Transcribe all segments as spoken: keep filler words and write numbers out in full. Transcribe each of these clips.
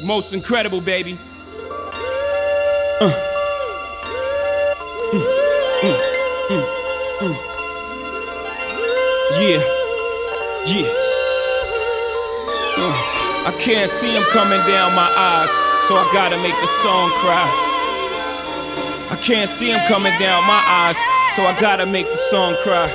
Most incredible, baby. Uh. Mm, mm, mm, mm. Yeah, yeah. Uh. I can't see him coming down my eyes, so I gotta make the song cry. I can't see him coming down my eyes, so I gotta make the song cry.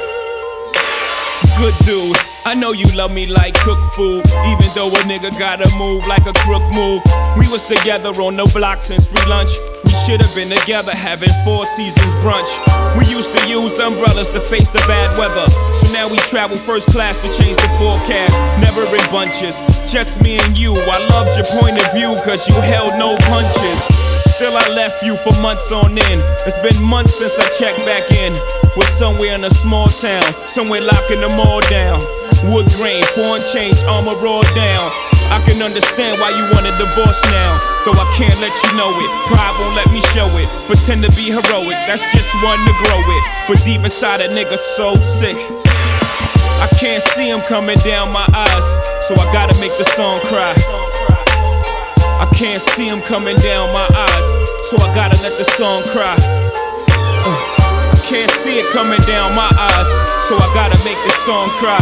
Good dude, I know you love me like cooked food, even though a nigga gotta move like a crook move. We was together on the block since free lunch. We should've been together having Four Seasons brunch. We used to use umbrellas to face the bad weather, so now we travel first class to change the forecast. Never in bunches, just me and you. I loved your point of view cause you held no punches. Still I left you for months on end. It's been months since I checked back in. We're somewhere in a small town, somewhere locking them all down. Wood grain, foreign change, armor rolled down. I can understand why you want a divorce now, though I can't let you know it. Pride won't let me show it. Pretend to be heroic, that's just one to grow it. But deep inside a nigga so sick, I can't see him coming down my eyes, so I gotta make the song cry. I can't see him coming down my eyes, so I gotta let the song cry. uh. Can't see it coming down my eyes, so I gotta make this song cry.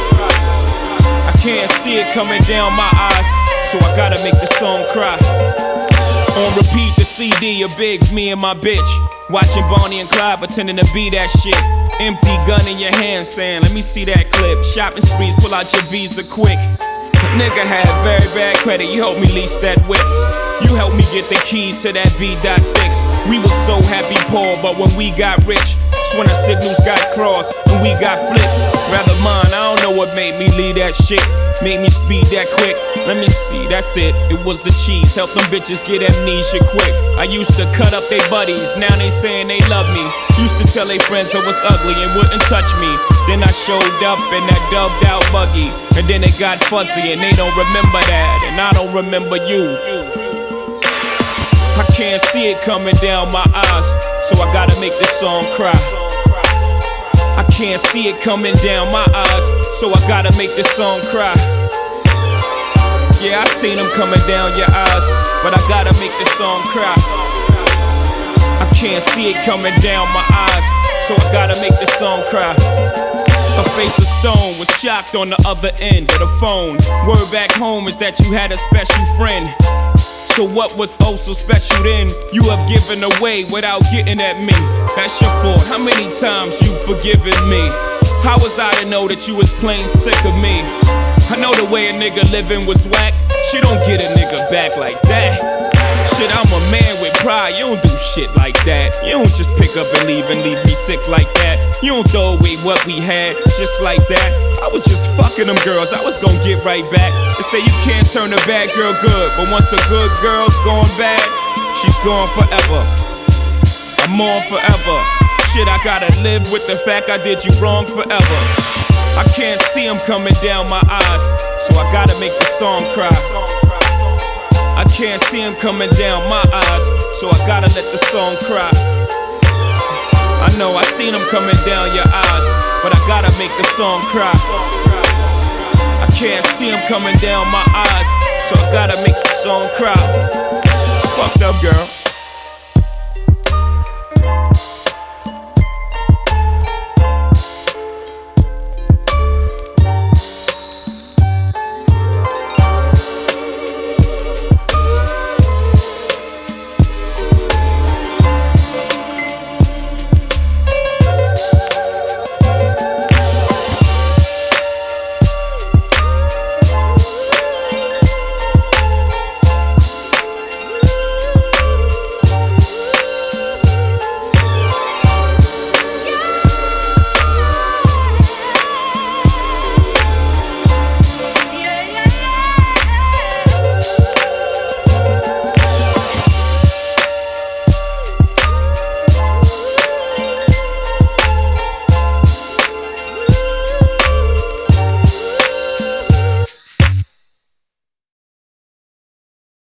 I can't see it coming down my eyes, so I gotta make the song cry. On repeat the C D of Biggs, me and my bitch, watching Bonnie and Clyde pretending to be that shit. Empty gun in your hand saying, let me see that clip. Shopping sprees, pull out your Visa quick. Nigga had very bad credit, you helped me lease that whip. You helped me get the keys to that V six. We was so happy poor, but when we got rich, that's when the signals got crossed and we got flipped. Rather mine, I don't know what made me leave that shit. Made me speed that quick. Let me see, that's it, it was the cheese. Help them bitches get amnesia quick. I used to cut up they buddies, now they saying they love me. Used to tell they friends I was ugly and wouldn't touch me. Then I showed up in that dubbed out buggy, and then it got fuzzy and they don't remember that, and I don't remember you. I can't see it coming down my eyes, so I gotta make this song cry. I can't see it coming down my eyes, so I gotta make this song cry. Yeah, I seen them coming down your eyes, but I gotta make this song cry. I can't see it coming down my eyes, so I gotta make this song cry. A face of stone was shocked on the other end of the phone. Word back home is that you had a special friend. So what was oh so special then? You have given away without getting at me. That's your fault, how many times you forgiven me? How was I to know that you was plain sick of me? I know the way a nigga living was whack. She don't get a nigga back like that. Shit, I'm a man with pride, you don't do shit like that. You don't just pick up and leave and leave me sick like that. You don't throw away what we had just like that. I was just fucking them girls, I was gon' get right back. They say you can't turn a bad girl good, but once a good girl's gone bad, she's gone forever. I'm on forever. Shit, I gotta live with the fact I did you wrong forever. I can't see him coming down my eyes, so I gotta make the song cry. I can't see him coming down my eyes, so I gotta let the song cry. I know I seen him coming down your eyes, but I gotta make the song cry. I can't see him coming down my eyes, so I gotta make the song cry. It's fucked up, girl.